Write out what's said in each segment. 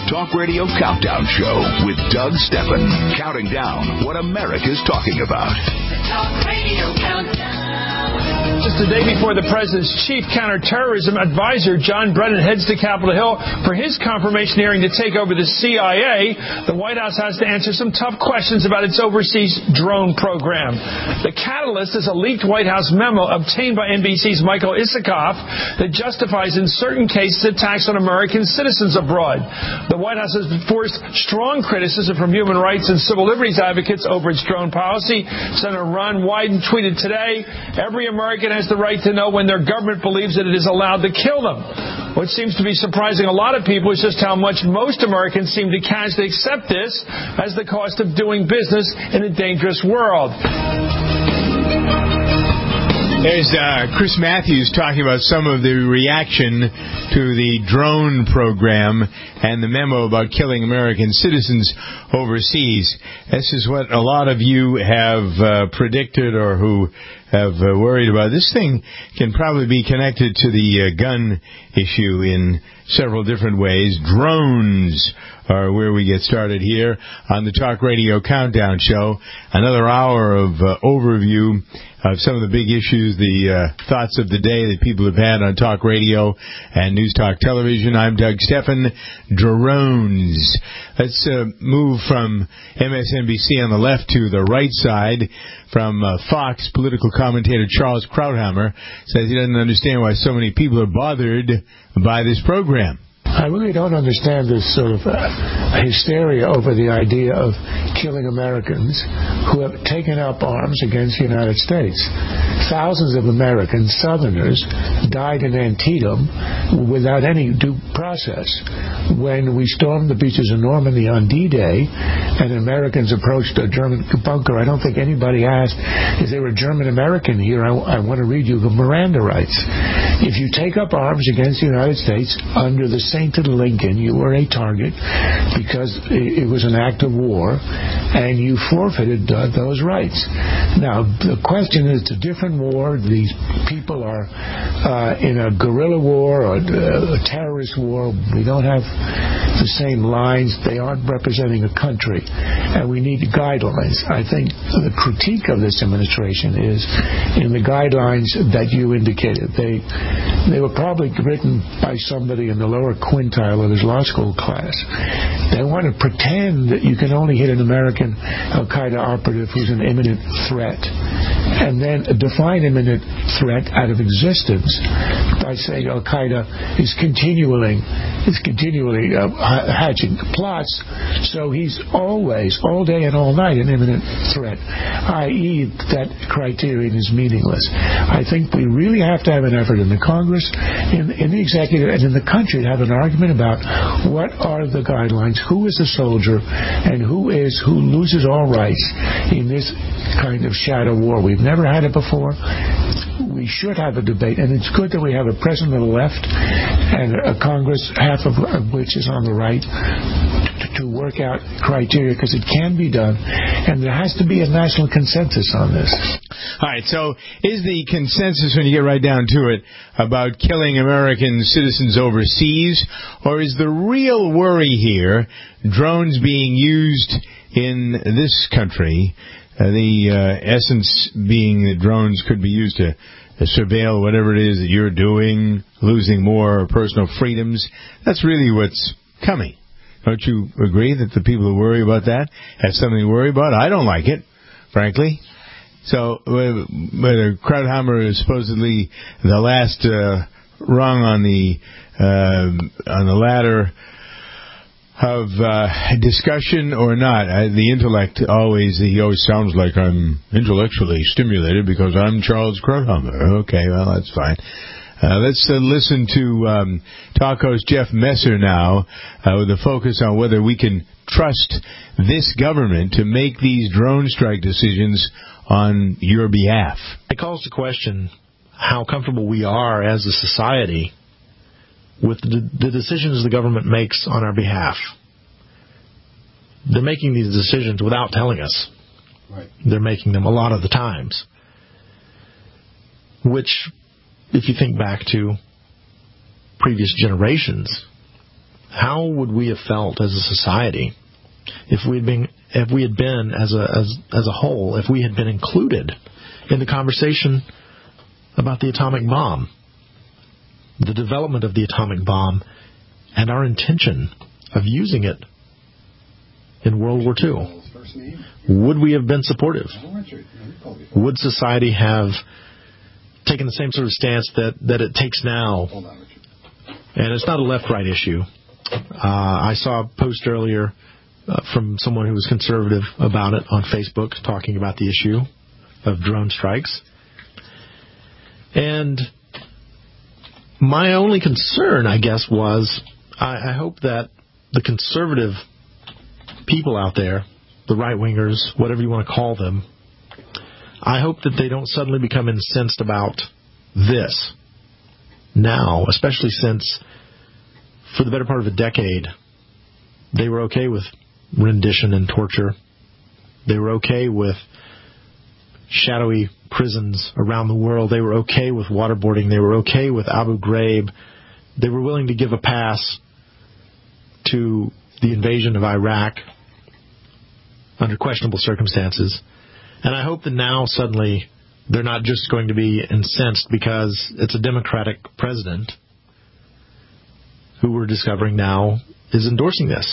Talk Radio Countdown Show with Doug Stephan. Counting down what America's talking about. The Talk Radio Countdown. Just the day before the president's chief counterterrorism advisor, John Brennan, heads to Capitol Hill for his confirmation hearing to take over the CIA, the White House has to answer some tough questions about its overseas drone program. The catalyst is a leaked White House memo obtained by NBC's Michael Isikoff that justifies in certain cases attacks on American citizens abroad. The White House has forced strong criticism from human rights and civil liberties advocates over its drone policy. Senator Ron Wyden tweeted today, "Every American has the right to know when their government believes that it is allowed to kill them." What seems to be surprising a lot of people is just how much most Americans seem to casually accept this as the cost of doing business in a dangerous world. There's Chris Matthews talking about some of the reaction to the drone program and the memo about killing American citizens overseas. This is what a lot of you have predicted or who have worried about. This thing can probably be connected to the gun issue in several different ways. Drones are where we get started here on the Talk Radio Countdown Show. Another hour of overview of some of the big issues, the thoughts of the day that people have had on Talk Radio and News Talk Television. I'm Doug Stephan. Drones. Let's move from MSNBC on the left to the right side. From Fox, political commentator Charles Krauthammer says he doesn't understand why so many people are bothered by this program. I really don't understand this sort of hysteria over the idea of killing Americans who have taken up arms against the United States. Thousands of American Southerners died in Antietam without any due process. When we stormed the beaches of Normandy on D-Day and Americans approached a German bunker, I don't think anybody asked, is there a German American here? I want to read you the Miranda rights. If you take up arms against the United States under the Sainted Lincoln, you were a target because it was an act of war, and you forfeited those rights. Now, the question is, it's a different war. These people are in a guerrilla war or a terrorist war. We don't have the same lines. They aren't representing a country, and we need guidelines. I think the critique of this administration is in the guidelines that you indicated. They were probably written by somebody in the lower quintile of his law school class. They want to pretend that you can only hit an American al-Qaeda operative who's an imminent threat, and then define imminent threat out of existence by saying al-Qaeda is continually hatching plots, so he's always, all day and all night, an imminent threat, i.e. that criterion is meaningless. I think we really have to have an effort in the Congress, in the executive, and in the country to have an argument about what are the guidelines, who is a soldier, and who loses all rights in this kind of shadow war. We've never had it before. We should have a debate, and it's good that we have a president of the left and a Congress, half of which is on the right, to work out criteria, because it can be done, and there has to be a national consensus on this. All right, so is the consensus, when you get right down to it, about killing American citizens overseas, or is the real worry here drones being used in this country, the essence being that drones could be used to surveil whatever it is that you're doing, losing more personal freedoms? That's really what's coming. Don't you agree that the people who worry about that have something to worry about? I don't like it, frankly. So, whether Krauthammer is supposedly the last rung on the ladder of discussion or not, the intellect he always sounds like I'm intellectually stimulated because I'm Charles Krauthammer. Okay, well, that's fine. Let's listen to talk host Jeff Messer now with a focus on whether we can trust this government to make these drone strike decisions on your behalf. It calls to question how comfortable we are as a society with the decisions the government makes on our behalf. They're making these decisions without telling us. Right. They're making them a lot of the times, which, if you think back to previous generations, how would we have felt as a society if we had been as a whole, if we had been included in the conversation about the atomic bomb, the development of the atomic bomb, and our intention of using it in World War II? Would we have been supportive? Would society have taken the same sort of stance that it takes now? And it's not a left-right issue. I saw a post earlier from someone who was conservative about it on Facebook, talking about the issue of drone strikes. And my only concern, I guess, was I hope that the conservative people out there, the right-wingers, whatever you want to call them, I hope that they don't suddenly become incensed about this now, especially since for the better part of a decade they were okay with rendition and torture. They were okay with shadowy prisons around the world. They were okay with waterboarding. They were okay with Abu Ghraib. They were willing to give a pass to the invasion of Iraq under questionable circumstances. And I hope that now suddenly they're not just going to be incensed because it's a Democratic president who we're discovering now is endorsing this.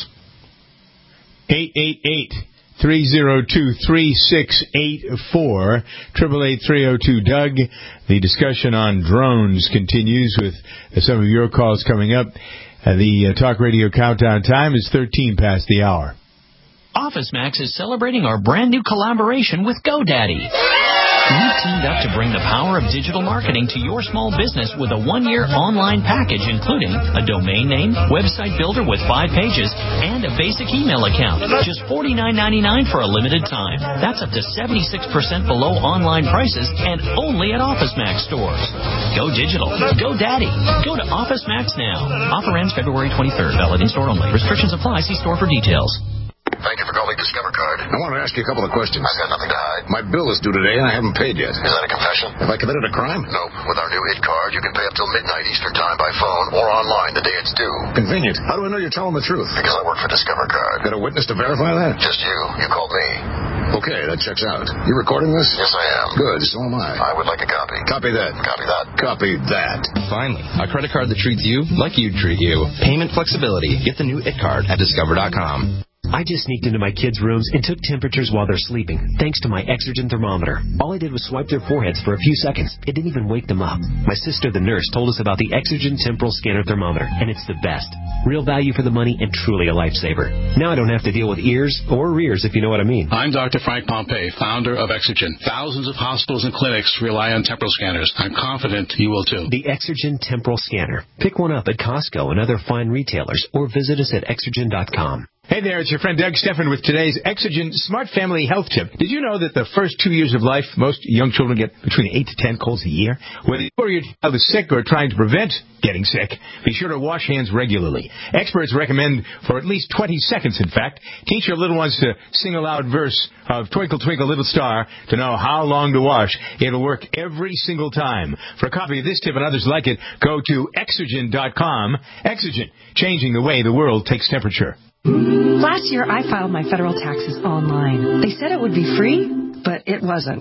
888-302-3684, 888-302-DOUG. The discussion on drones continues with some of your calls coming up. The Talk Radio countdown time is 13 past the hour. OfficeMax is celebrating our brand new collaboration with GoDaddy. We've teamed up to bring the power of digital marketing to your small business with a 1-year online package including a domain name, website builder with 5 pages, and a basic email account. Just $49.99 for a limited time. That's up to 76% below online prices and only at OfficeMax stores. Go digital. Go Daddy. Go to OfficeMax now. Offer ends February 23rd. Valid in-store only. Restrictions apply. See store for details. Thank you for calling Discover Card. I want to ask you a couple of questions. I've got nothing to hide. My bill is due today, and I haven't paid yet. Is that a confession? Have I committed a crime? Nope. With our new It Card, you can pay up till midnight Eastern Time by phone or online the day it's due. Convenient. How do I know you're telling the truth? Because I work for Discover Card. Got a witness to verify that? Just you. You called me. Okay, that checks out. You recording this? Yes, I am. Good, so am I. I would like a copy. Copy that. Copy that. Copy that. Finally, a credit card that treats you like you'd treat you. Payment flexibility. Get the new It Card at Discover.com. I just sneaked into my kids' rooms and took temperatures while they're sleeping, thanks to my Exergen thermometer. All I did was swipe their foreheads for a few seconds. It didn't even wake them up. My sister, the nurse, told us about the Exergen Temporal Scanner Thermometer, and it's the best. Real value for the money and truly a lifesaver. Now I don't have to deal with ears or rears, if you know what I mean. I'm Dr. Frank Pompey, founder of Exergen. Thousands of hospitals and clinics rely on temporal scanners. I'm confident you will too. The Exergen Temporal Scanner. Pick one up at Costco and other fine retailers, or visit us at Exergen.com. Hey there, it's your friend Doug Steffen with today's Exergen Smart Family Health Tip. Did you know that the first 2 years of life, most young children get between 8 to 10 colds a year? Whether your child is sick or trying to prevent getting sick, be sure to wash hands regularly. Experts recommend for at least 20 seconds, in fact. Teach your little ones to sing a loud verse of Twinkle, Twinkle, Little Star to know how long to wash. It'll work every single time. For a copy of this tip and others like it, go to Exergen.com. Exergen, changing the way the world takes temperature. Last year, I filed my federal taxes online. They said it would be free, but it wasn't.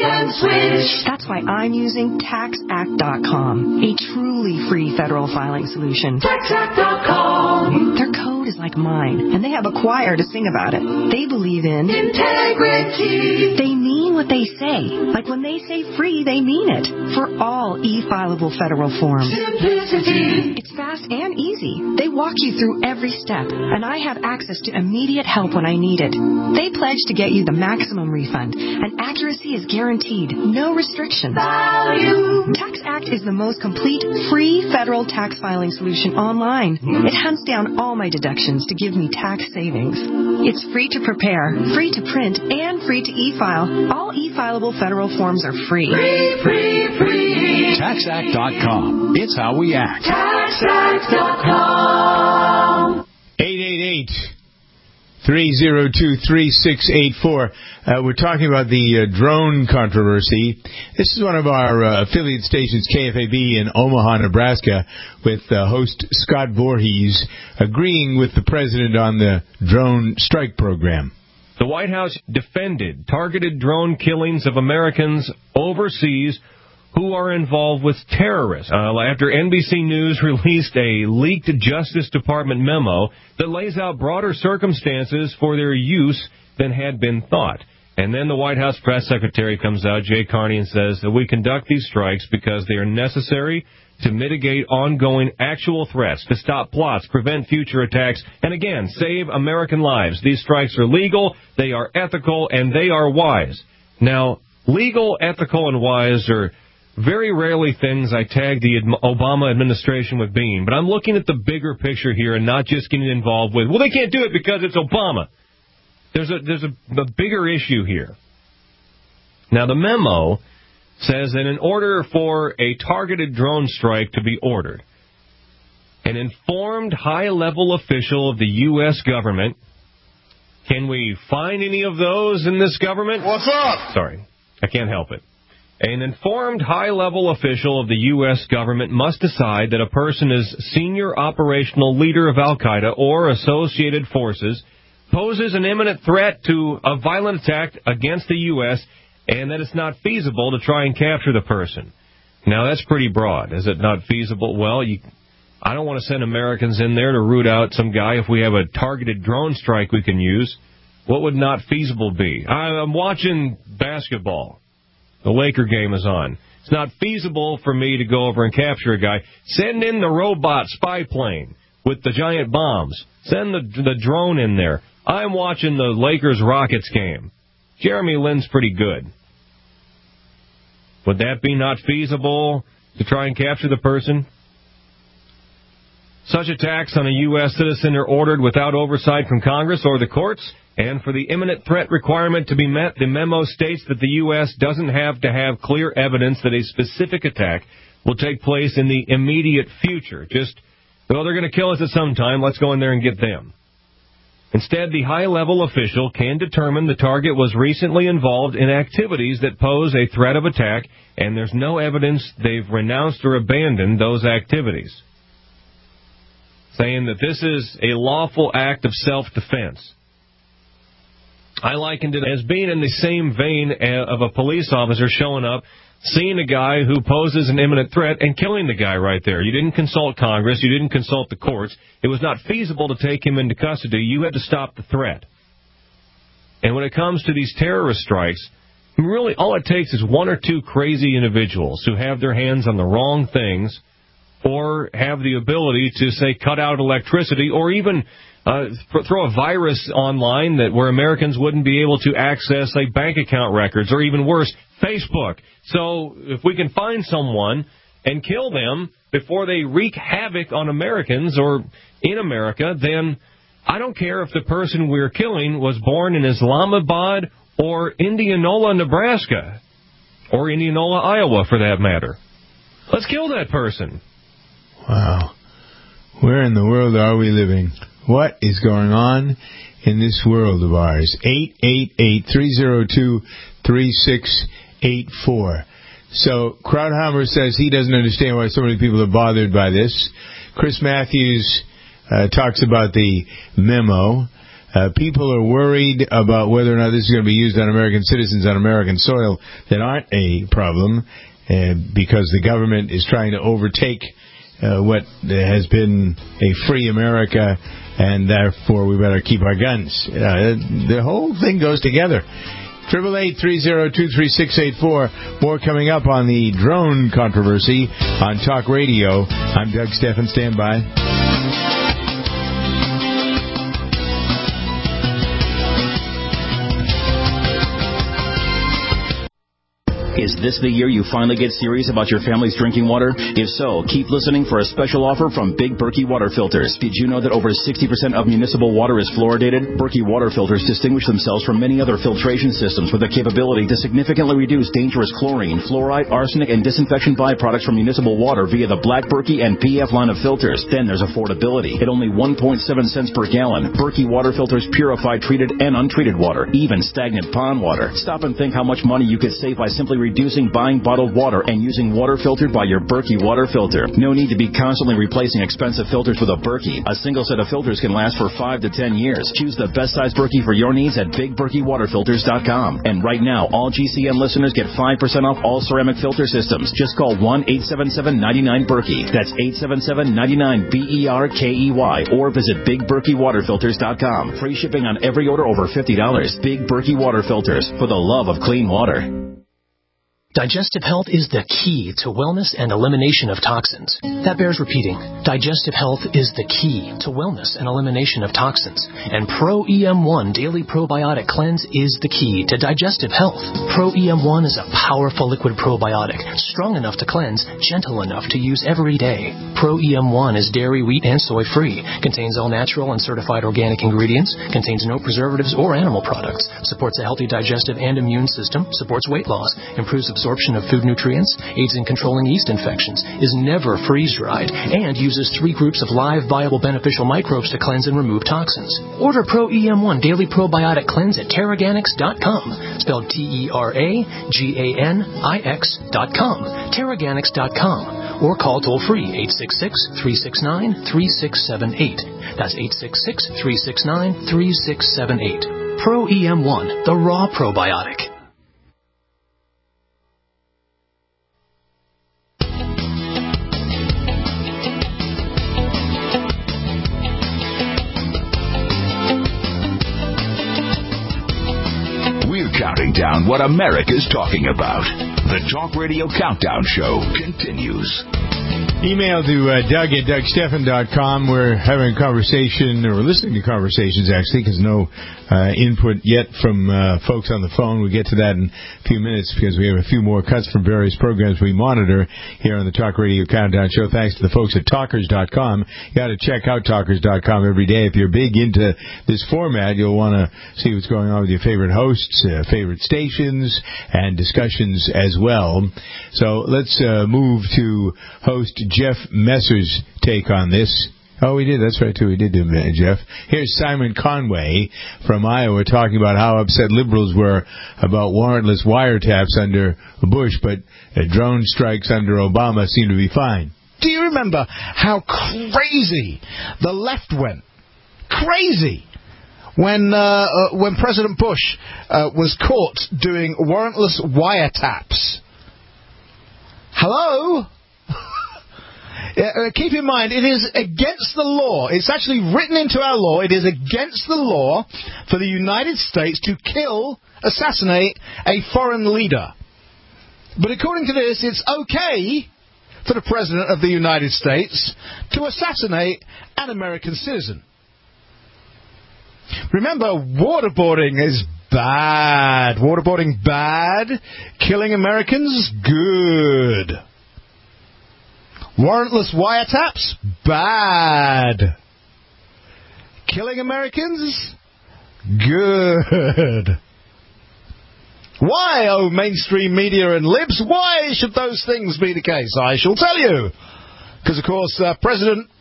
That's why I'm using TaxAct.com, a truly free federal filing solution. TaxAct.com. Their code is like mine, and they have a choir to sing about it. They believe in integrity. They mean what they say. Like when they say free, they mean it. For all e-fileable federal forms. Simplicity. It's fast and easy. They walk you through every step, and I have access to immediate help when I need it. They pledge to get you the maximum refund, and accuracy is guaranteed. No restrictions. Value. TaxAct is the most complete free federal tax filing solution online. It hunts down all my deductions to give me tax savings. It's free to prepare, free to print, and free to e-file. All e-fileable federal forms are free. Free. TaxAct.com. It's how we act. TaxAct.com. 888 302-3684. We're talking about the drone controversy. This is one of our affiliate stations, KFAB in Omaha, Nebraska, with host Scott Voorhees agreeing with the president on the drone strike program. The White House defended targeted drone killings of Americans overseas who are involved with terrorists after NBC News released a leaked Justice Department memo that lays out broader circumstances for their use than had been thought. And then the White House press secretary comes out, Jay Carney, and says that we conduct these strikes because they are necessary to mitigate ongoing actual threats, to stop plots, prevent future attacks, and again, save American lives. These strikes are legal, they are ethical, and they are wise. Now, legal, ethical, and wise are very rarely things I tag the Obama administration with being, but I'm looking at the bigger picture here and not just getting involved with, well, they can't do it because it's Obama. There's a bigger issue here. Now, the memo says that in order for a targeted drone strike to be ordered, an informed high-level official of the U.S. government, can we find any of those in this government? What's up? Sorry, I can't help it. An informed high-level official of the U.S. government must decide that a person is senior operational leader of al-Qaeda or associated forces, poses an imminent threat to a violent attack against the U.S., and that it's not feasible to try and capture the person. Now, that's pretty broad. Is it not feasible? Well, I don't want to send Americans in there to root out some guy if we have a targeted drone strike we can use. What would not feasible be? I'm watching basketball. The Laker game is on. It's not feasible for me to go over and capture a guy. Send in the robot spy plane with the giant bombs. Send the drone in there. I'm watching the Lakers-Rockets game. Jeremy Lin's pretty good. Would that be not feasible to try and capture the person? Such attacks on a U.S. citizen are ordered without oversight from Congress or the courts, and for the imminent threat requirement to be met, the memo states that the U.S. doesn't have to have clear evidence that a specific attack will take place in the immediate future. Just, well, they're going to kill us at some time, let's go in there and get them. Instead, the high-level official can determine the target was recently involved in activities that pose a threat of attack, and there's no evidence they've renounced or abandoned those activities, saying that this is a lawful act of self-defense. I likened it as being in the same vein of a police officer showing up, seeing a guy who poses an imminent threat and killing the guy right there. You didn't consult Congress. You didn't consult the courts. It was not feasible to take him into custody. You had to stop the threat. And when it comes to these terrorist strikes, really all it takes is one or two crazy individuals who have their hands on the wrong things or have the ability to, say, cut out electricity or even throw a virus online where Americans wouldn't be able to access, say, bank account records or even worse, Facebook. So if we can find someone and kill them before they wreak havoc on Americans or in America, then I don't care if the person we're killing was born in Islamabad or Indianola, Nebraska, or Indianola, Iowa, for that matter. Let's kill that person. Wow. Where in the world are we living? What is going on in this world of ours? 888-302-3684. So, Krauthammer says he doesn't understand why so many people are bothered by this. Chris Matthews talks about the memo. People are worried about whether or not this is going to be used on American citizens on American soil that aren't a problem because the government is trying to overtake what has been a free America, and therefore we better keep our guns. The whole thing goes together. 888-302-3684. More coming up on the drone controversy on Talk Radio. I'm Doug Steffen. Stand by. Is Is this the year you finally get serious about your family's drinking water? If so, keep listening for a special offer from Big Berkey Water Filters. Did you know that over 60% of municipal water is fluoridated? Berkey Water Filters distinguish themselves from many other filtration systems with the capability to significantly reduce dangerous chlorine, fluoride, arsenic, and disinfection byproducts from municipal water via the Black Berkey and PF line of filters. Then there's affordability. At only 1.7 cents per gallon, Berkey Water Filters purify treated and untreated water, even stagnant pond water. Stop and think how much money you could save by simply reducing buying bottled water and using water filtered by your Berkey water filter. No need to be constantly replacing expensive filters with a Berkey. A single set of filters can last for 5 to 10 years. Choose the best size Berkey for your needs at BigBerkeyWaterFilters.com. And right now, all GCN listeners get 5% off all ceramic filter systems. Just call 1-877-99-BERKEY. That's 877-99-BERKEY. Or visit BigBerkeyWaterFilters.com. Free shipping on every order over $50. Big Berkey Water Filters, for the love of clean water. Digestive health is the key to wellness and elimination of toxins. That bears repeating. Digestive health is the key to wellness and elimination of toxins. And Pro EM1 Daily Probiotic Cleanse is the key to digestive health. Pro EM1 is a powerful liquid probiotic, strong enough to cleanse, gentle enough to use every day. Pro EM1 is dairy, wheat, and soy free, contains all natural and certified organic ingredients, contains no preservatives or animal products, supports a healthy digestive and immune system, supports weight loss, improves absorption of food nutrients, aids in controlling yeast infections, is never freeze-dried, and uses 3 groups of live, viable, beneficial microbes to cleanse and remove toxins. Order Pro EM1 Daily Probiotic Cleanse at Terraganics.com, spelled Terraganix.com, Terraganics.com, or call toll-free 866-369-3678. That's 866-369-3678. Pro EM1, the raw probiotic. Counting down what America's talking about. The Talk Radio Countdown Show continues. Email to Doug at DougStephan.com. We're having a conversation, or listening to conversations, actually, because no input yet from folks on the phone. We'll get to that in a few minutes because we have a few more cuts from various programs we monitor here on the Talk Radio Countdown Show. Thanks to the folks at Talkers.com. You got to check out Talkers.com every day. If you're big into this format, you'll want to see what's going on with your favorite hosts, favorite stations, and discussions as well. So let's move to host Jeff Messer's take on this. Oh, we did. That's right, too. We did do Jeff. Here's Simon Conway from Iowa talking about how upset liberals were about warrantless wiretaps under Bush, but drone strikes under Obama seem to be fine. Do you remember how crazy the left went? Crazy! When President Bush was caught doing warrantless wiretaps. Hello? Keep in mind, it is against the law. It's actually written into our law. It is against the law for the United States to assassinate a foreign leader. But according to this, it's okay for the President of the United States to assassinate an American citizen. Remember, waterboarding is bad. Waterboarding bad. Killing Americans, good. Warrantless wiretaps, bad. Killing Americans, good. Why, oh mainstream media and libs, why should those things be the case? I shall tell you. Because, of course, President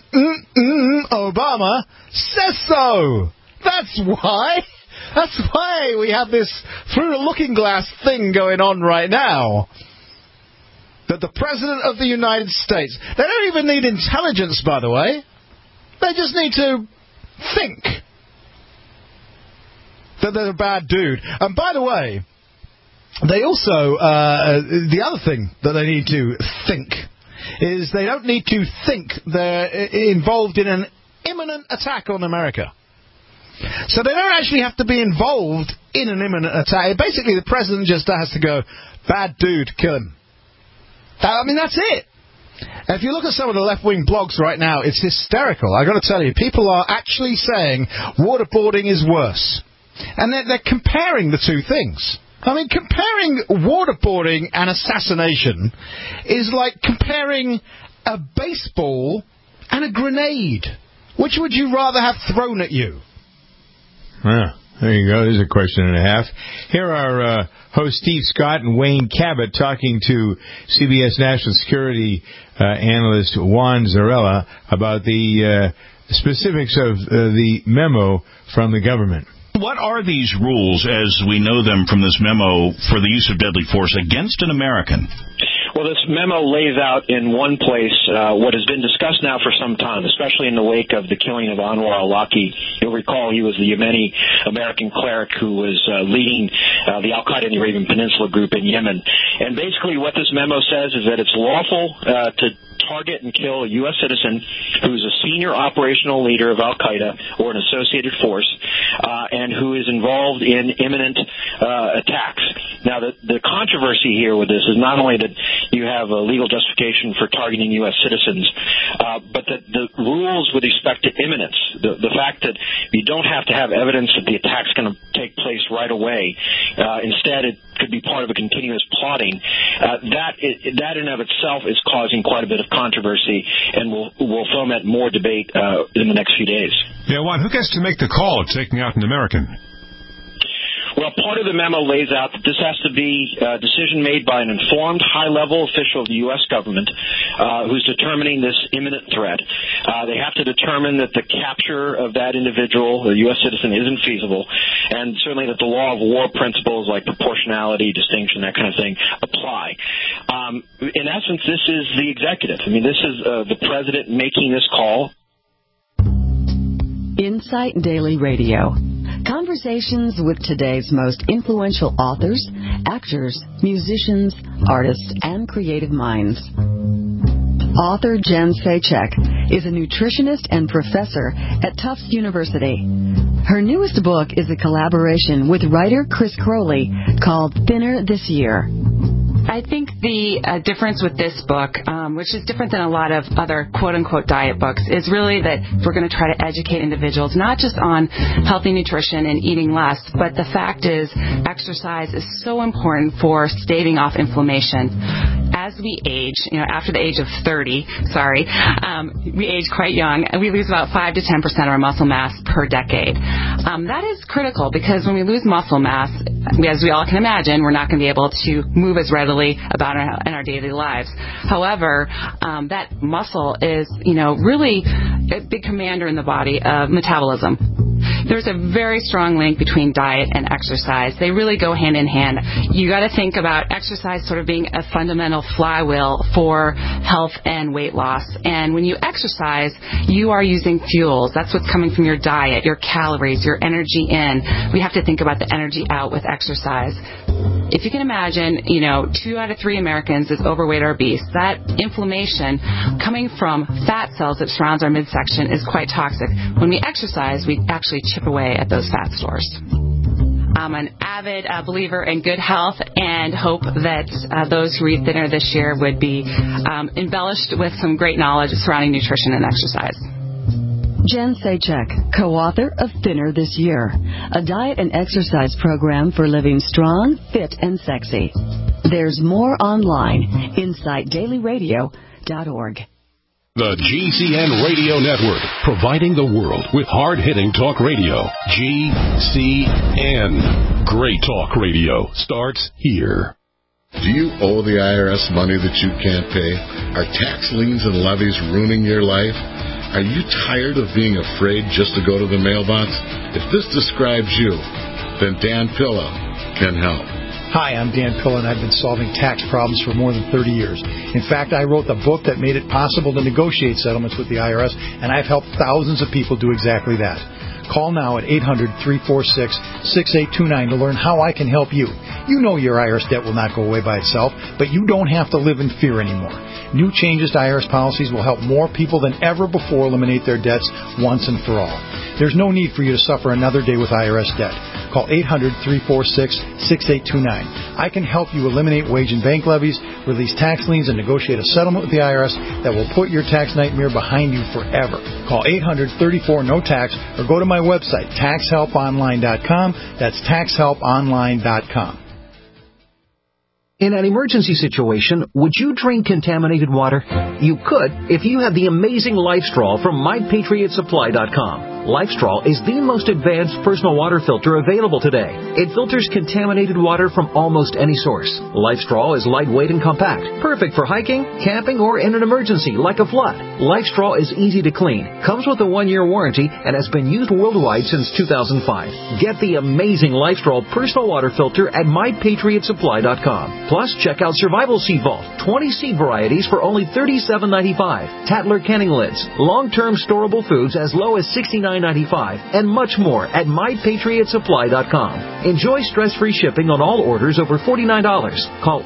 Obama says so. That's why. That's why we have this through the looking glass thing going on right now. That the President of the United States, they don't even need intelligence, by the way. They just need to think that they're a bad dude. And by the way, they also, the other thing that they need to think is they don't need to think they're involved in an imminent attack on America. So they don't actually have to be involved in an imminent attack. Basically, the President just has to go, bad dude, kill him. I mean, that's it. If you look at some of the left-wing blogs right now, it's hysterical. I've got to tell you, people are actually saying waterboarding is worse. And they're comparing the two things. I mean, comparing waterboarding and assassination is like comparing a baseball and a grenade. Which would you rather have thrown at you? Yeah, there you go. There's a question and a half. Here are hosts Steve Scott and Wayne Cabot talking to CBS National Security analyst Juan Zarella about the specifics of the memo from the government. What are these rules, as we know them from this memo, for the use of deadly force against an American? Well, this memo lays out in one place what has been discussed now for some time, especially in the wake of the killing of Anwar al-Awlaki. You'll recall he was the Yemeni-American cleric who was leading the Al-Qaeda in the Arabian Peninsula group in Yemen. And basically what this memo says is that it's lawful to target and kill a U.S. citizen who's a senior operational leader of Al-Qaeda or an associated force and who is involved in imminent attacks. Now, the controversy here with this is not only that you have a legal justification for targeting U.S. citizens, but that the rules with respect to imminence, the fact that you don't have to have evidence that the attack's going to take place right away. Instead, it could be part of a continuous plotting. That in and of itself is causing quite a bit of controversy and will foment more debate in the next few days. Yeah, Juan, who gets to make the call of taking out an American? Well, part of the memo lays out that this has to be a decision made by an informed, high-level official of the U.S. government who's determining this imminent threat. They have to determine that the capture of that individual, the U.S. citizen, isn't feasible, and certainly that the law of war principles like proportionality, distinction, that kind of thing, apply. In essence, this is the executive. I mean, this is the president making this call. Insight Daily Radio. Conversations with today's most influential authors, actors, musicians, artists, and creative minds. Author Jen Sachek is a nutritionist and professor at Tufts University. Her newest book is a collaboration with writer Chris Crowley called Thinner This Year. I think the difference with this book, which is different than a lot of other quote-unquote diet books, is really that we're going to try to educate individuals not just on healthy nutrition and eating less, but the fact is exercise is so important for staving off inflammation. As we age, after the age of 30, we age quite young, and we lose about 5 to 10% of our muscle mass per decade. That is critical because when we lose muscle mass, as we all can imagine, we're not going to be able to move as readily about in our daily lives. However, that muscle is, really a big commander in the body of metabolism. There's a very strong link between diet and exercise. They really go hand in hand. You got to think about exercise sort of being a fundamental flywheel for health and weight loss. And when you exercise, you are using fuels. That's what's coming from your diet, your calories, your energy in. We have to think about the energy out with exercise. If you can imagine, 2 out of 3 Americans is overweight or obese. That inflammation coming from fat cells that surrounds our midsection is quite toxic. When we exercise, we actually chip away at those fat stores. I'm an avid believer in good health and hope that those who read Thinner This Year would be embellished with some great knowledge surrounding nutrition and exercise. Jen Sachek, co-author of Thinner This Year, a diet and exercise program for living strong, fit, and sexy. There's more online, InsightDailyRadio.org. The GCN Radio Network, providing the world with hard-hitting talk radio. GCN. Great talk radio starts here. Do you owe the IRS money that you can't pay? Are tax liens and levies ruining your life? Are you tired of being afraid just to go to the mailbox? If this describes you, then Dan Pilla can help. Hi, I'm Dan Pilla, and I've been solving tax problems for more than 30 years. In fact, I wrote the book that made it possible to negotiate settlements with the IRS, and I've helped thousands of people do exactly that. Call now at 800-346-6829 to learn how I can help you. You know your IRS debt will not go away by itself, but you don't have to live in fear anymore. New changes to IRS policies will help more people than ever before eliminate their debts once and for all. There's no need for you to suffer another day with IRS debt. Call 800-346-6829. I can help you eliminate wage and bank levies, release tax liens, and negotiate a settlement with the IRS that will put your tax nightmare behind you forever. Call 800-34-NO-TAX or go to my website, taxhelponline.com. That's taxhelponline.com. In an emergency situation, would you drink contaminated water? You could if you had the amazing LifeStraw from MyPatriotSupply.com. LifeStraw is the most advanced personal water filter available today. It filters contaminated water from almost any source. LifeStraw is lightweight and compact, perfect for hiking, camping, or in an emergency like a flood. LifeStraw is easy to clean, comes with a 1-year warranty, and has been used worldwide since 2005. Get the amazing LifeStraw personal water filter at MyPatriotSupply.com. Plus, check out Survival Seed Vault, 20 seed varieties for only $37.95, Tatler Canning Lids, long-term storable foods as low as $69.95, and much more at MyPatriotSupply.com. Enjoy stress-free shipping on all orders over $49. Call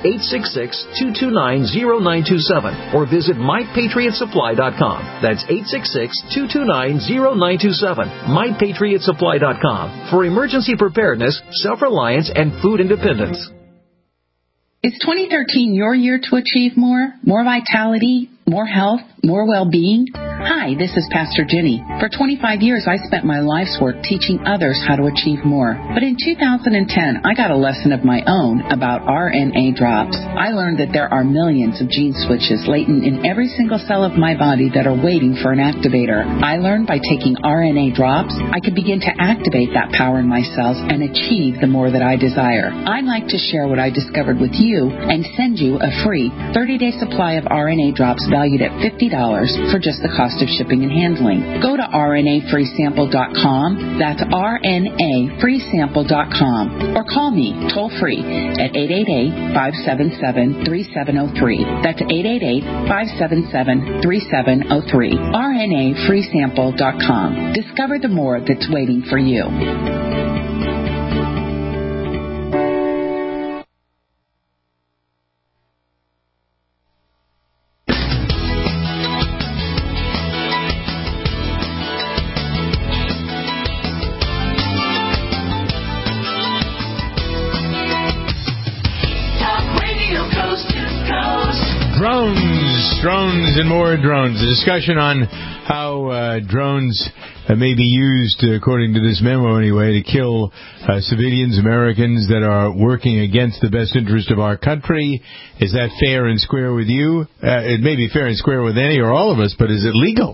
866-229-0927 or visit MyPatriotSupply.com. That's 866-229-0927. MyPatriotSupply.com for emergency preparedness, self-reliance, and food independence. Is 2013 your year to achieve more? More vitality, more health, more well-being? Hi, this is Pastor Jenny. For 25 years, I spent my life's work teaching others how to achieve more. But in 2010, I got a lesson of my own about RNA drops. I learned that there are millions of gene switches latent in every single cell of my body that are waiting for an activator. I learned by taking RNA drops, I could begin to activate that power in my cells and achieve the more that I desire. I'd like to share what I discovered with you and send you a free 30-day supply of RNA drops valued at $50 for just the cost of shipping and handling. Go to RNAfreesample.com. That's RNAfreesample.com. Or call me toll-free at 888-577-3703. That's 888-577-3703. RNAfreesample.com. Discover the more that's waiting for you. Drones and more drones. A discussion on how drones may be used, according to this memo anyway, to kill civilians, Americans that are working against the best interest of our country. Is that fair and square with you? It may be fair and square with any or all of us, but is it legal?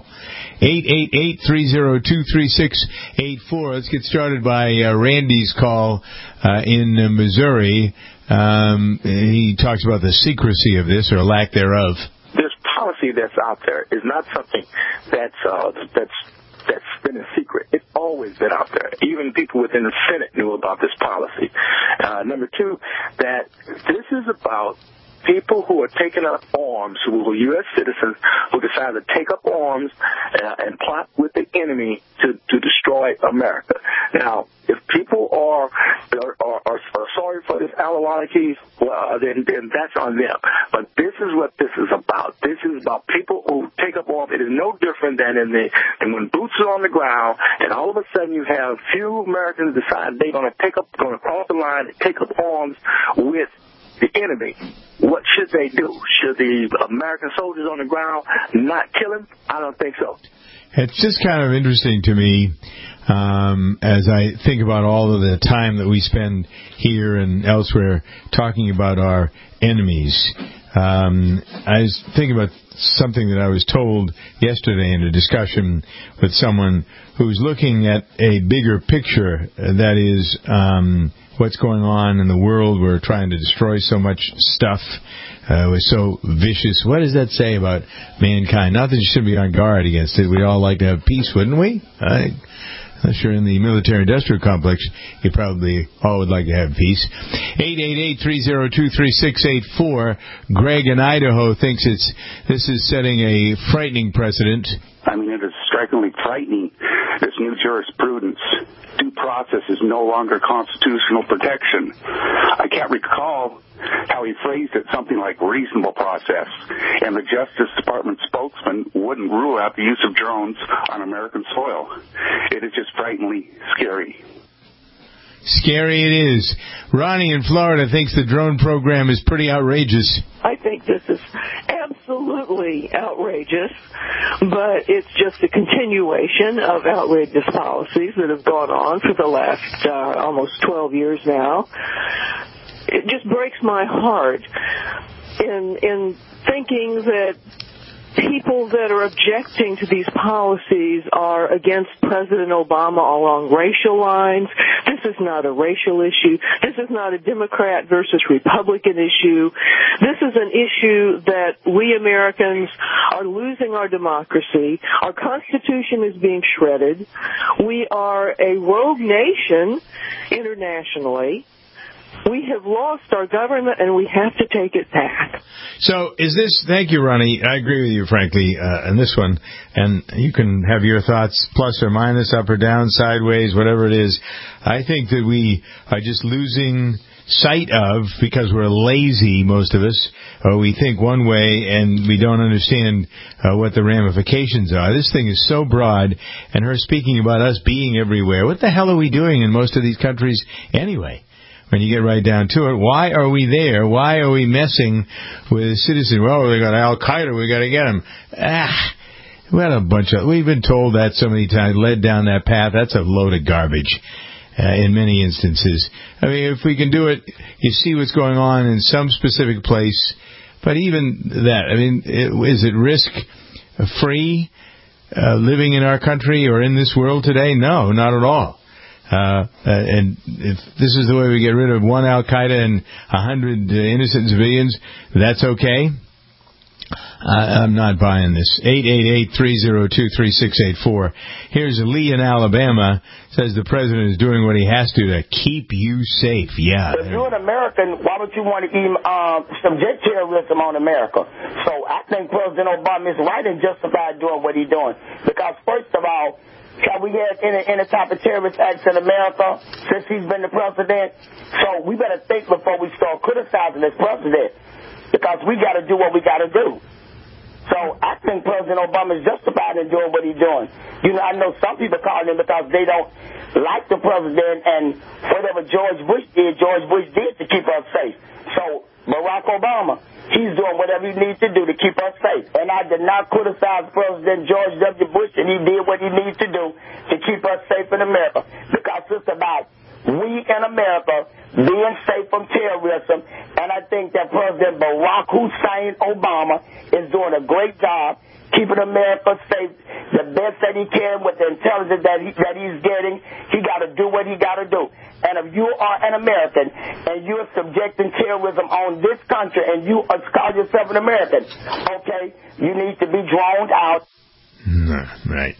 888-302-3684. Let's get started by Randy's call in Missouri. He talks about the secrecy of this or lack thereof. This policy that's out there is not something that's been a secret. It's always been out there. Even people within the Senate knew about this policy. Number two, that this is about people who are taking up arms, who are U.S. citizens, who decide to take up arms and plot with the enemy to destroy America. Now, if people are sorry for this Al-Awlaki, well, then that's on them. But this is what this is about. This is about people who take up arms. It is no different than when boots are on the ground, and all of a sudden you have few Americans decide they're going to cross the line and take up arms with the enemy. What should they do? Should the American soldiers on the ground not kill him? I don't think so. It's just kind of interesting to me as I think about all of the time that we spend here and elsewhere talking about our enemies. I was thinking about something that I was told yesterday in a discussion with someone who's looking at a bigger picture, that is what's going on in the world. We're trying to destroy so much stuff. We're so vicious. What does that say about mankind? Not that you should be on guard against it. We'd all like to have peace, wouldn't we? Unless you're in the military-industrial complex, you probably all would like to have peace. 888-302-3684. Greg in Idaho thinks this is setting a frightening precedent. I mean, it is strikingly frightening, this new jurisprudence. Due process is no longer constitutional protection. I can't recall how he phrased it, something like reasonable process. And the Justice Department spokesman wouldn't rule out the use of drones on American soil. It is just frighteningly scary. Scary it is. Ronnie in Florida thinks the drone program is pretty outrageous. I think this is absolutely outrageous, but it's just a continuation of outrageous policies that have gone on for the last almost 12 years now. it just breaks my heart in thinking that people that are objecting to these policies are against President Obama along racial lines. This is not a racial issue. This is not a Democrat versus Republican issue. This is an issue that we Americans are losing our democracy. Our Constitution is being shredded. We are a rogue nation internationally. We have lost our government, and we have to take it back. So is this, thank you, Ronnie. I agree with you, frankly, on this one. And you can have your thoughts plus or minus, up or down, sideways, whatever it is. I think that we are just losing sight of, because we're lazy, most of us, or we think one way and we don't understand what the ramifications are. This thing is so broad, and her speaking about us being everywhere. What the hell are we doing in most of these countries anyway? When you get right down to it, why are we there? Why are we messing with citizens? Well, they got Al-Qaeda, we got to get them. What a bunch of... We've been told that so many times, led down that path. That's a load of garbage in many instances. I mean, if we can do it, you see what's going on in some specific place. But even that, I mean, is it risk-free living in our country or in this world today? No, not at all. And if this is the way we get rid of one Al-Qaeda and 100 innocent civilians, that's okay? I'm not buying this. 888-302-3684. Here's Lee in Alabama. Says the president is doing what he has to keep you safe. Yeah. If you're an American, why would you want to subject terrorism on America? So I think President Obama is right and justified doing what he's doing. Because first of all, have we had any type of terrorist acts in America since he's been the president? So we better think before we start criticizing this president, because we got to do what we got to do. So I think President Obama is justified in doing what he's doing. You know, I know some people calling him because they don't like the president, and whatever George Bush did to keep us safe. So Barack Obama, he's doing whatever he needs to do to keep us safe. And I did not criticize President George W. Bush, and he did what he needs to do to keep us safe in America. Because it's about we in America being safe from terrorism. And I think that President Barack Hussein Obama is doing a great job keeping America safe the best that he can with the intelligence that he's getting. He got to do what he got to do. And if you are an American and you're subjecting terrorism on this country and you call yourself an American, okay, you need to be drowned out. Right.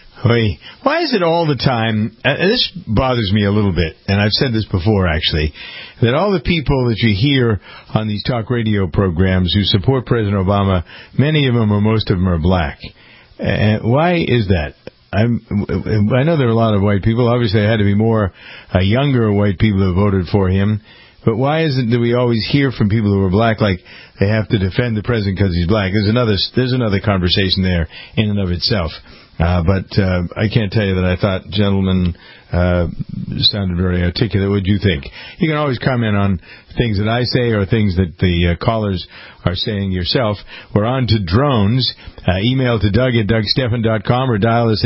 Why is it all the time, and this bothers me a little bit, and I've said this before actually, that all the people that you hear on these talk radio programs who support President Obama, many of them or most of them are black. Why is that? I know there are a lot of white people. Obviously, there had to be more younger white people who voted for him. But why is it that we always hear from people who are black like they have to defend the president because he's black? There's another conversation there in and of itself. But I can't tell you that I thought gentlemen sounded very articulate. What do you think? You can always comment on things that I say or things that the callers are saying yourself. We're on to drones. Email to Doug at DougStephan.com or dial us at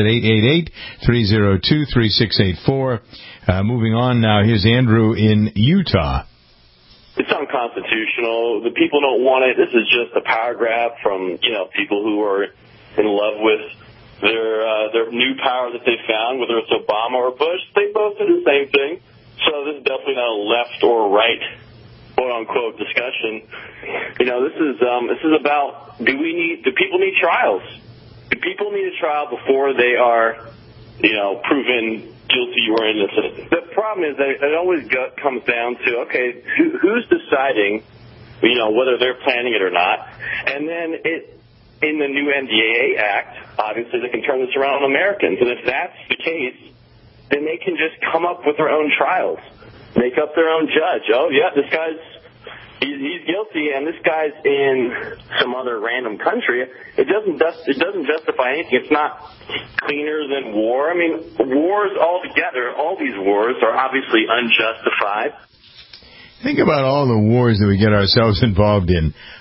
888-302-3684. Moving on now, here's Andrew in Utah. It's unconstitutional. The people don't want it. This is just a power grab from, people who are in love with their new power that they found, whether it's Obama or Bush. They both do the same thing. So this is definitely not a left or right, quote unquote, discussion. This is about do people need trials? Do people need a trial before they are, proven guilty or innocent? The problem is that it always comes down to, okay, who's deciding, whether they're planning it or not, and then in the new NDAA Act, obviously they can turn this around on Americans. And if that's the case, then they can just come up with their own trials, make up their own judge. Oh, yeah, this guy's he's guilty, and this guy's in some other random country. It doesn't justify anything. It's not cleaner than war. I mean, wars altogether, all these wars are obviously unjustified. Think about all the wars that we get ourselves involved in.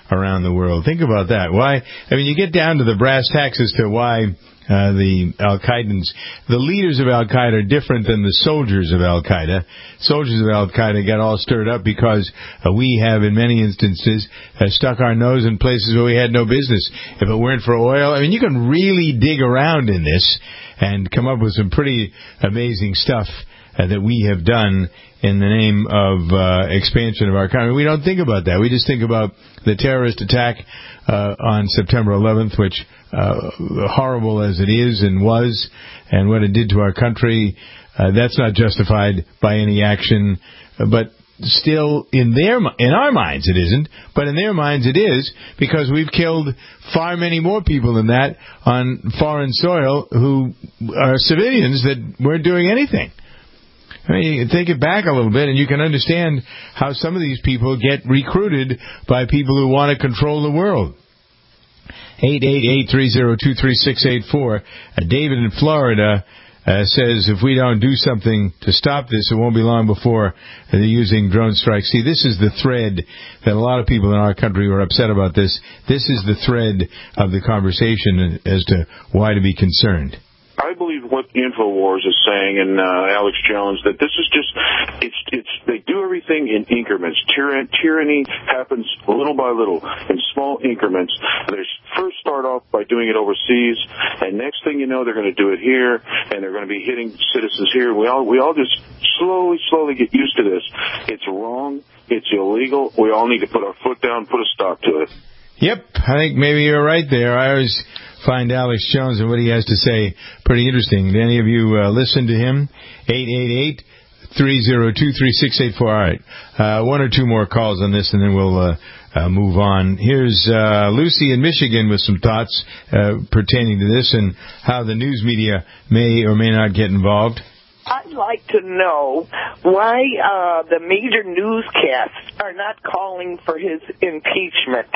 around the world. Think about that. Why? I mean, you get down to the brass tacks as to why the Al-Qaedans, the leaders of Al-Qaeda are different than the soldiers of Al-Qaeda. Soldiers of Al-Qaeda get all stirred up because we have, in many instances, stuck our nose in places where we had no business. If it weren't for oil, I mean, you can really dig around in this and come up with some pretty amazing stuff that we have done in the name of expansion of our country. We don't think about that. We just think about the terrorist attack on September 11th, which, horrible as it is and was, and what it did to our country, that's not justified by any action. But still, in our minds it isn't, but in their minds it is, because we've killed far many more people than that on foreign soil who are civilians that weren't doing anything. I mean, take it back a little bit, and you can understand how some of these people get recruited by people who want to control the world. 888-302-3684. David in Florida says if we don't do something to stop this, it won't be long before they're using drone strikes. See, this is the thread that a lot of people in our country were upset about this. This is the thread of the conversation as to why to be concerned. I believe what InfoWars is saying, and Alex Jones, that this is just, it's they do everything in increments. Tyranny happens little by little, in small increments. They first start off by doing it overseas, and next thing you know, they're going to do it here, and they're going to be hitting citizens here. We all just slowly get used to this. It's wrong. It's illegal. We all need to put our foot down, put a stop to it. Yep, I think maybe you're right there. I always find Alex Jones and what he has to say pretty interesting. Did any of you listen to him? 888-302-3684. All right, one or two more calls on this, and then we'll move on. Here's Lucy in Michigan with some thoughts pertaining to this and how the news media may or may not get involved. I'd like to know why the major newscasts are not calling for his impeachment.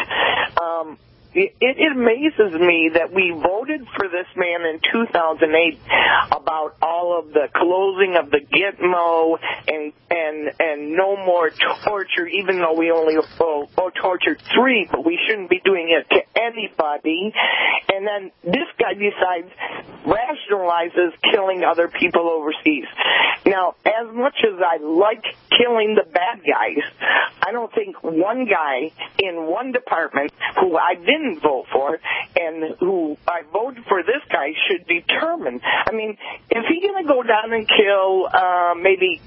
It amazes me that we voted for this man in 2008 about all of the closing of the Gitmo and no more torture, even though we only tortured 3, but we shouldn't be doing it to anybody. And then this guy rationalizes killing other people overseas. Now, as much as I like killing the bad guys, I don't think one guy in one department who I didn't vote for and who I voted for this guy should determine. I mean, is he going to go down and kill maybe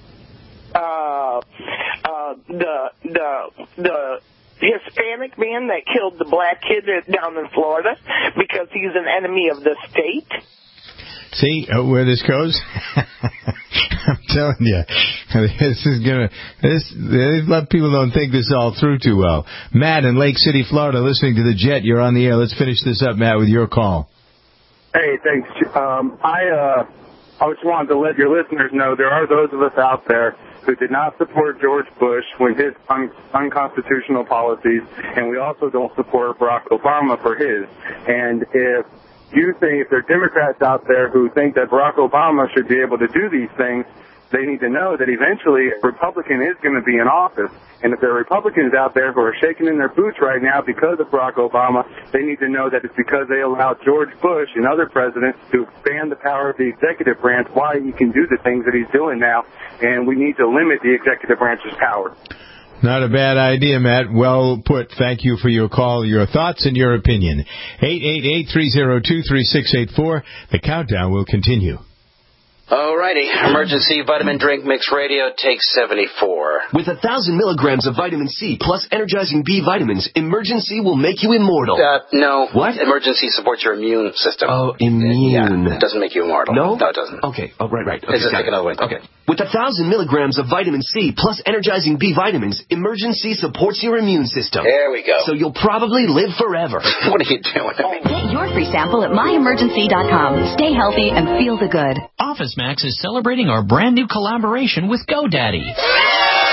the Hispanic man that killed the black kid down in Florida because he's an enemy of the state? See where this goes? I'm telling you, this is gonna. People don't think this all through too well. Matt in Lake City, Florida, listening to the Jet. You're on the air. Let's finish this up, Matt, with your call. Hey, thanks. I just wanted to let your listeners know there are those of us out there who did not support George Bush when his unconstitutional policies, and we also don't support Barack Obama for his. And if there are Democrats out there who think that Barack Obama should be able to do these things, they need to know that eventually a Republican is going to be in office. And if there are Republicans out there who are shaking in their boots right now because of Barack Obama, they need to know that it's because they allowed George Bush and other presidents to expand the power of the executive branch, why he can do the things that he's doing now. And we need to limit the executive branch's power. Not a bad idea, Matt. Well put. Thank you for your call, your thoughts, and your opinion. 888-302-3684. The countdown will continue. Alrighty, Emergency Vitamin Drink Mix Radio takes 74. With 1,000 milligrams of vitamin C plus energizing B vitamins, Emergency will make you immortal. No. What? Emergency supports your immune system. Oh, immune. Yeah, it doesn't make you immortal. No? No, it doesn't. Okay. Oh, right. Okay, Let's take another one. Okay. With 1,000 milligrams of vitamin C plus energizing B vitamins, Emergency supports your immune system. There we go. So you'll probably live forever. What are you doing? Get your free sample at myemergency.com. Stay healthy and feel the good. Office Max is celebrating our brand new collaboration with GoDaddy.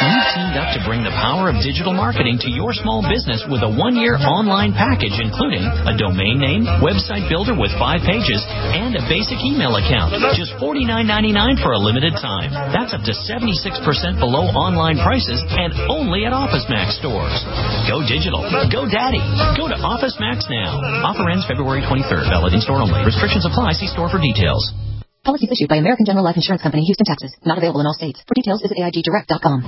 We've teamed up to bring the power of digital marketing to your small business with a 1-year online package including a domain name, website builder with 5 pages, and a basic email account. Just $49.99 for a limited time. That's up to 76% below online prices and only at OfficeMax stores. Go digital. Go daddy. Go to OfficeMax now. Offer ends February 23rd. Valid in store only. Restrictions apply. See store for details. Policies issued by American General Life Insurance Company, Houston, Texas. Not available in all states. For details, visit AIGdirect.com.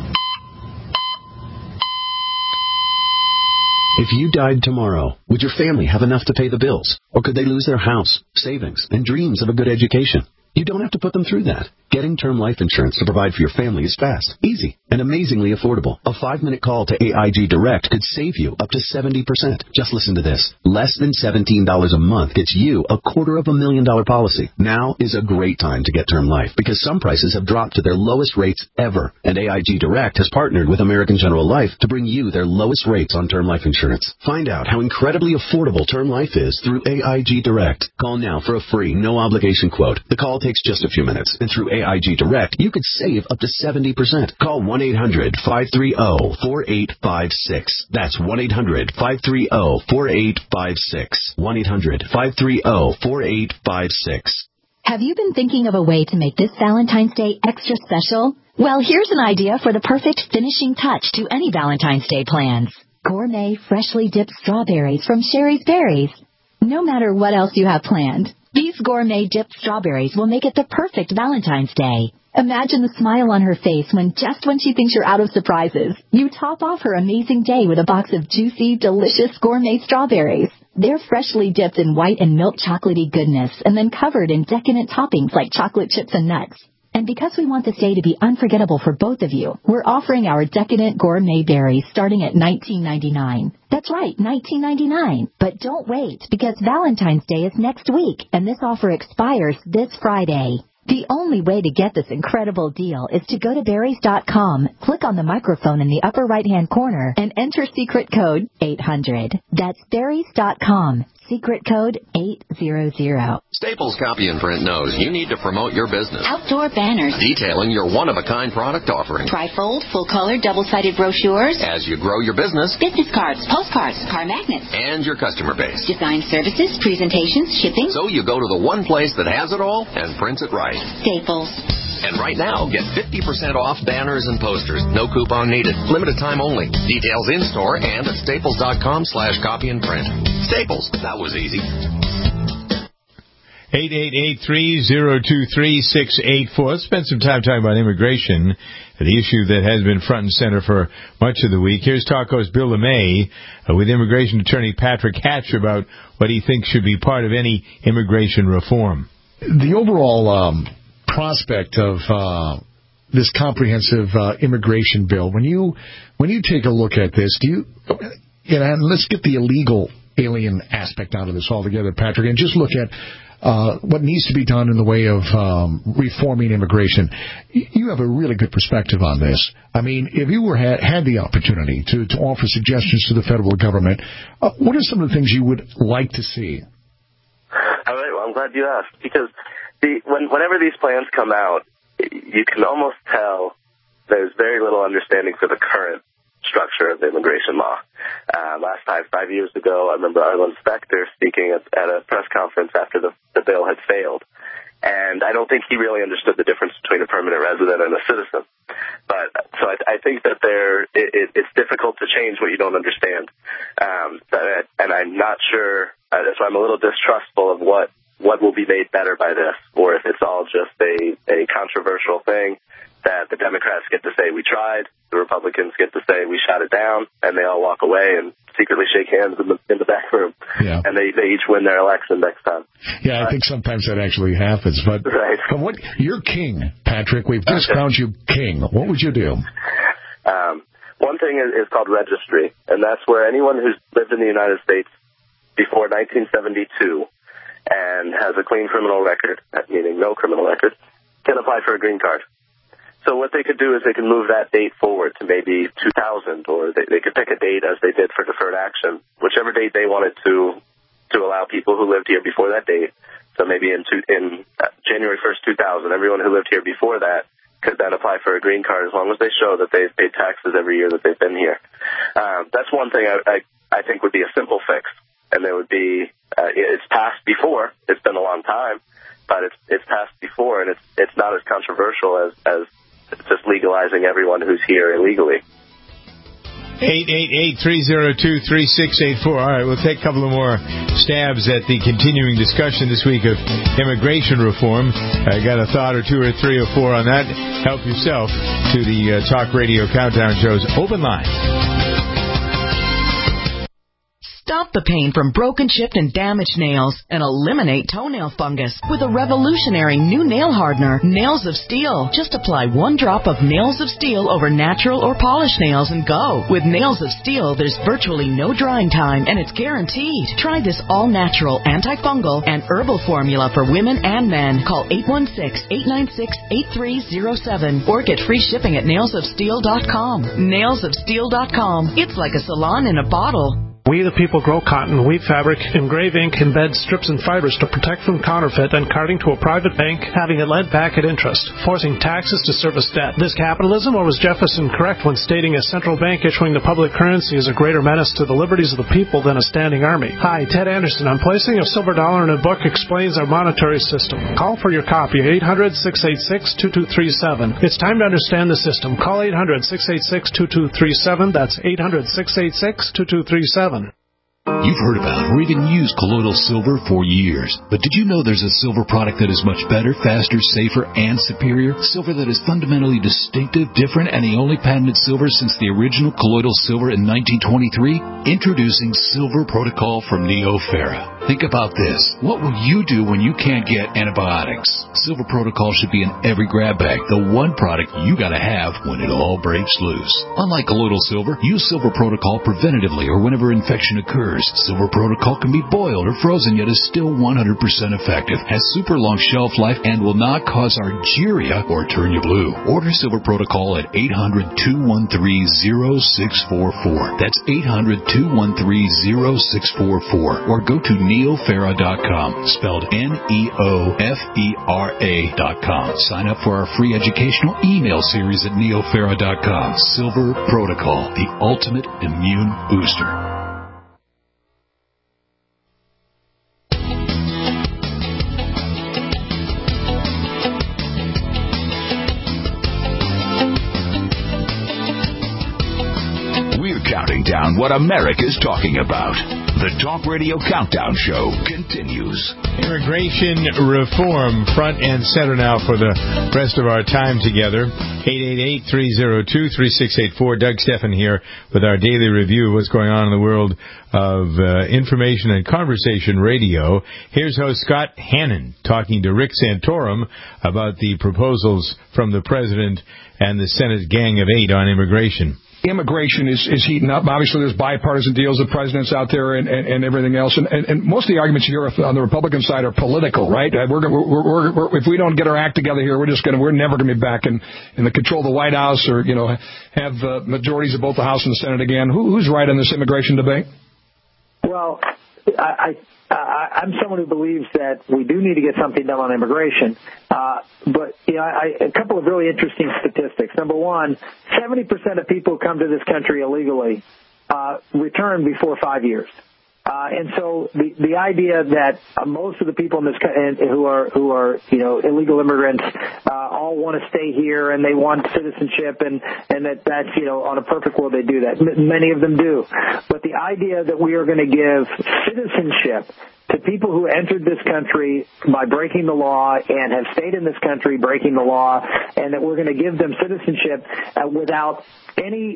If you died tomorrow, would your family have enough to pay the bills? Or could they lose their house, savings, and dreams of a good education? You don't have to put them through that. Getting term life insurance to provide for your family is fast, easy, and amazingly affordable. A 5-minute call to AIG Direct could save you up to 70%. Just listen to this. Less than $17 a month gets you a $250,000 policy. Now is a great time to get term life because some prices have dropped to their lowest rates ever. And AIG Direct has partnered with American General Life to bring you their lowest rates on term life insurance. Find out how incredibly affordable term life is through AIG Direct. Call now for a free, no-obligation quote. The call takes just a few minutes, and through AIG Direct, you could save up to 70%. Call 1-800-530-4856. That's 1-800-530-4856. 1-800-530-4856. Have you been thinking of a way to make this Valentine's Day extra special? Well, here's an idea for the perfect finishing touch to any Valentine's Day plans. Gourmet freshly dipped strawberries from Sherry's Berries. No matter what else you have planned, these gourmet dipped strawberries will make it the perfect Valentine's Day. Imagine the smile on her face when she thinks you're out of surprises, you top off her amazing day with a box of juicy, delicious gourmet strawberries. They're freshly dipped in white and milk chocolatey goodness and then covered in decadent toppings like chocolate chips and nuts. And because we want this day to be unforgettable for both of you, we're offering our decadent gourmet berries starting at $19.99. That's right, $19.99. But don't wait, because Valentine's Day is next week, and this offer expires this Friday. The only way to get this incredible deal is to go to berries.com, click on the microphone in the upper right-hand corner, and enter secret code 800. That's berries.com, secret code 800. Staples Copy and Print knows you need to promote your business. Outdoor banners. Detailing your one-of-a-kind product offering. Trifold, full-color, double-sided brochures. As you grow your business. Business cards, postcards, car magnets. And your customer base. Design services, presentations, shipping. So you go to the one place that has it all and prints it right. Staples. And right now, get 50% off banners and posters. No coupon needed. Limited time only. Details in-store and at staples.com/copy and print. Staples. That was easy. 888-302-3684. Let's spend some time talking about immigration, the issue that has been front and center for much of the week. Here's Talko's Bill LeMay with immigration attorney Patrick Hatch about what he thinks should be part of any immigration reform. The overall prospect of this comprehensive immigration bill, when you take a look at this, and let's get the illegal alien aspect out of this altogether, Patrick, and just look at what needs to be done in the way of reforming immigration. You have a really good perspective on this. I mean, if you had the opportunity to offer suggestions to the federal government, what are some of the things you would like to see? All right, well, I'm glad you asked, because whenever these plans come out, you can almost tell there's very little understanding for the current structure of the immigration law. Last time, 5 years ago, I remember Arlen Specter speaking at a press conference after the bill had failed. And I don't think he really understood the difference between a permanent resident and a citizen. So I think that it's difficult to change what you don't understand. And I'm not sure, so I'm a little distrustful of what will be made better by this, or if it's all just a controversial thing that the Democrats get to say we tried, the Republicans get to say we shot it down, and they all walk away and secretly shake hands in the back room. Yeah. And they each win their election next time. Yeah, I think sometimes that actually happens. But right. You're king, Patrick. We've just crowned you king. What would you do? One thing is called registry, and that's where anyone who's lived in the United States before 1972 and has a clean criminal record, meaning no criminal record, can apply for a green card. So what they could do is they could move that date forward to maybe 2000, or they could pick a date as they did for deferred action, whichever date they wanted to allow people who lived here before that date. So maybe in January 1st, 2000, everyone who lived here before that could then apply for a green card as long as they show that they've paid taxes every year that they've been here. That's one thing I think would be a simple fix. And there would be, it's passed before. It's been a long time, but it's passed before, and it's not as controversial as just legalizing everyone who's here illegally. 888-302-3684. All right, we'll take a couple of more stabs at the continuing discussion this week of immigration reform. I got a thought or two or three or four on that. Help yourself to the Talk Radio Countdown Show's open line. Stop the pain from broken, chipped, and damaged nails and eliminate toenail fungus with a revolutionary new nail hardener, Nails of Steel. Just apply 1 drop of Nails of Steel over natural or polished nails and go. With Nails of Steel, there's virtually no drying time, and it's guaranteed. Try this all-natural, antifungal, and herbal formula for women and men. Call 816-896-8307 or get free shipping at nailsofsteel.com. Nailsofsteel.com. It's like a salon in a bottle. We the people grow cotton, weave fabric, engrave ink, embed strips and fibers to protect from counterfeit and carting to a private bank, having it lent back at interest, forcing taxes to service debt. This capitalism, or was Jefferson correct when stating a central bank issuing the public currency is a greater menace to the liberties of the people than a standing army? Hi, Ted Anderson. On placing a silver dollar in a book explains our monetary system. Call for your copy, 800-686-2237. It's time to understand the system. Call 800-686-2237. That's 800-686-2237. You've heard about or even used colloidal silver for years, but did you know there's a silver product that is much better, faster, safer, and superior? Silver that is fundamentally distinctive, different, and the only patented silver since the original colloidal silver in 1923? Introducing Silver Protocol from NeoFerra. Think about this. What will you do when you can't get antibiotics? Silver Protocol should be in every grab bag, the one product you gotta have when it all breaks loose. Unlike colloidal silver, use Silver Protocol preventatively or whenever infection occurs. Silver Protocol can be boiled or frozen, yet is still 100% effective, has super long shelf life, and will not cause argyria or turn you blue. Order Silver Protocol at 800-213-0644. That's 800-213-0644. Or go to neofera.com, spelled NEOFERA.com. Sign up for our free educational email series at neofera.com. Silver Protocol, the ultimate immune booster. Counting down what America's talking about. The Talk Radio Countdown Show continues. Immigration reform front and center now for the rest of our time together. 888-302-3684. Doug Stephan here with our daily review of what's going on in the world of information and conversation radio. Here's host Scott Hannon talking to Rick Santorum about the proposals from the President and the Senate Gang of 8 on immigration. Immigration is heating up. Obviously, there's bipartisan deals. The president's out there and everything else. And most of the arguments here on the Republican side are political, right? We're if we don't get our act together here, we're never going to be back in the control of the White House or, have majorities of both the House and the Senate again. Who's right on this immigration debate? Well, I'm someone who believes that we do need to get something done on immigration. But a couple of really interesting statistics. Number one, 70% of people who come to this country illegally return before 5 years. And so the idea that most of the people in this who are illegal immigrants all want to stay here and they want citizenship and that's on a perfect world they do that. Many of them do. But the idea that we are going to give citizenship to people who entered this country by breaking the law and have stayed in this country breaking the law, and that we're going to give them citizenship without any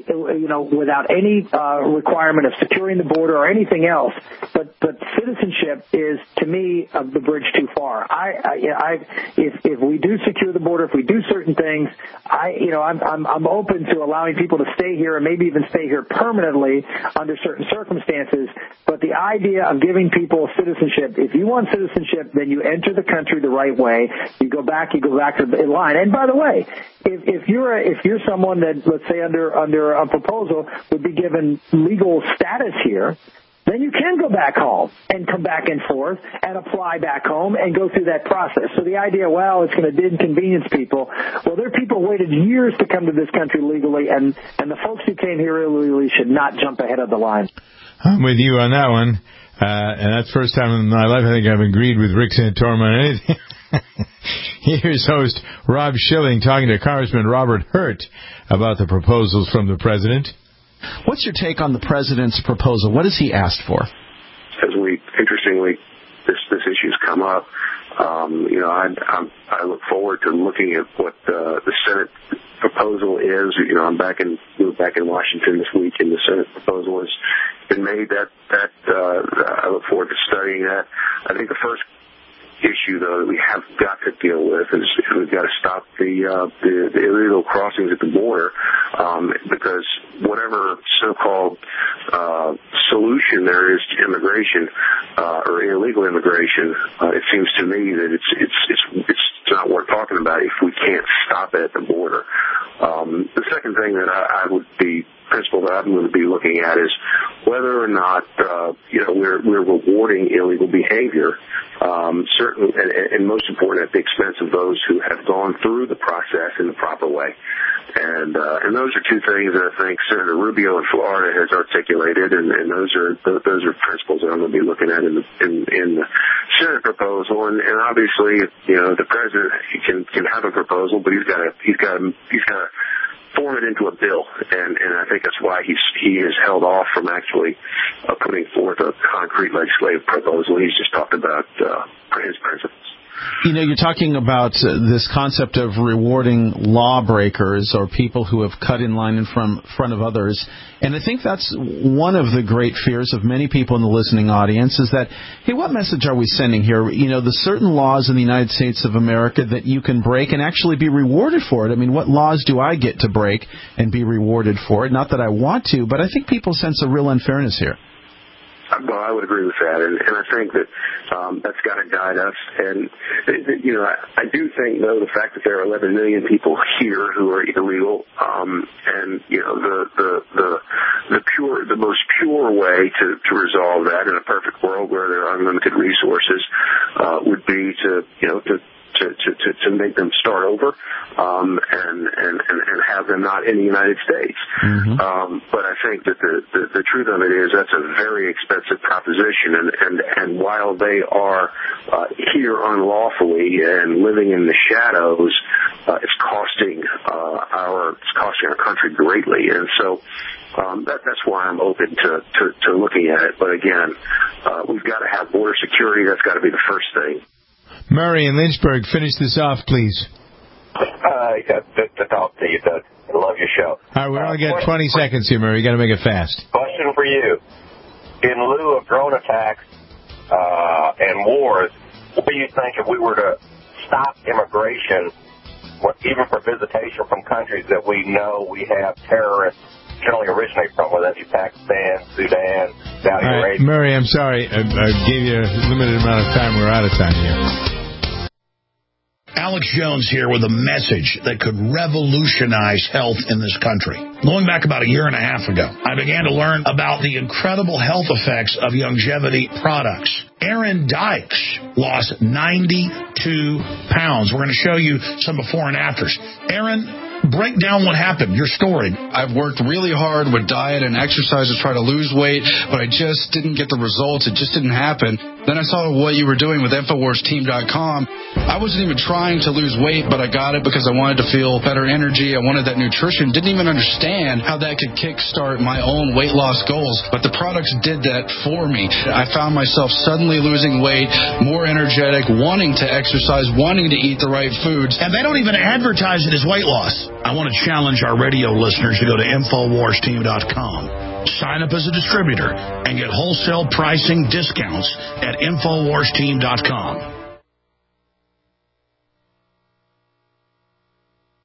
requirement of securing the border or anything else. But citizenship is, to me, the bridge too far. If we do secure the border, if we do certain things, I'm open to allowing people to stay here and maybe even stay here permanently under certain circumstances. But the idea of giving people citizenship, if you want citizenship, then you enter the country the right way. You go back to the line. And by the way, if you're someone that, let's say, under a proposal would be given legal status here, then you can go back home and come back and forth and apply back home and go through that process. So the idea, well, it's going to inconvenience people. Well, there are people who waited years to come to this country legally, and the folks who came here illegally should not jump ahead of the line. I'm with you on that one. And that's the first time in my life I think I've agreed with Rick Santorum on anything. Here's host Rob Schilling talking to Congressman Robert Hurt about the proposals from the president. What's your take on the president's proposal? What has he asked for? Interestingly, this issue's come up. I look forward to looking at what the Senate proposal is. I'm back in Washington this week, and the Senate proposal has been made. That I look forward to studying that. I think the first issue, though, that we have got to deal with is we've got to stop the illegal crossings at the border, because whatever so-called solution there is to immigration or illegal immigration, it seems to me that it's not worth talking about if we can't stop it at the border. The second thing that principle that I'm going to be looking at is whether or not we're rewarding illegal behavior, certainly, and most important, at the expense of those who have gone through the process in the proper way. And those are two things that I think Senator Rubio in Florida has articulated, and those are principles that I'm going to be looking at in the Senate proposal. And obviously, the president can have a proposal, but he's got to form it into a bill, and I think that's why he has held off from actually putting forth a concrete legislative proposal. He's just talked about his principles. You're talking about this concept of rewarding lawbreakers or people who have cut in line in front of others. And I think that's one of the great fears of many people in the listening audience is that, hey, what message are we sending here? The certain laws in the United States of America that you can break and actually be rewarded for it. I mean, what laws do I get to break and be rewarded for it? Not that I want to, but I think people sense a real unfairness here. Well, I would agree with that, and I think that that's got to guide us. And I do think, though, the fact that there are 11 million people here who are illegal, and the most pure way to resolve that in a perfect world where there are unlimited resources would be to make them start over and have them not in the United States. Mm-hmm. But I think that the truth of it is that's a very expensive proposition, and while they are here unlawfully and living in the shadows, it's costing our country greatly, and so. That's why I'm open to looking at it. But again, we've got to have border security. That's got to be the first thing. Murray in Lynchburg, finish this off, please. Good to talk to you, Doug. I love your show. All right, we only got 20 seconds here, Murray. You got to make it fast. Question for you. In lieu of drone attacks and wars, what do you think if we were to stop immigration, even for visitation from countries that we know we have terrorists generally originate from, whether that be Pakistan, Sudan, Saudi Arabia? Murray, I'm sorry. I gave you a limited amount of time. We're out of time here. Alex Jones here with a message that could revolutionize health in this country. Going back about a year and a half ago, I began to learn about the incredible health effects of longevity products. Aaron Dykes lost 92 pounds. We're going to show you some before and afters. Aaron, break down what happened, your story. I've worked really hard with diet and exercise to try to lose weight, but I just didn't get the results. It just didn't happen. Then I saw what you were doing with InfoWarsTeam.com. I wasn't even trying to lose weight, but I got it because I wanted to feel better energy. I wanted that nutrition. Didn't even understand how that could kickstart my own weight loss goals, but the products did that for me. I found myself suddenly losing weight, more energetic, wanting to exercise, wanting to eat the right foods. And they don't even advertise it as weight loss. I want to challenge our radio listeners to go to InfoWarsTeam.com. Sign up as a distributor and get wholesale pricing discounts at InfoWarsTeam.com.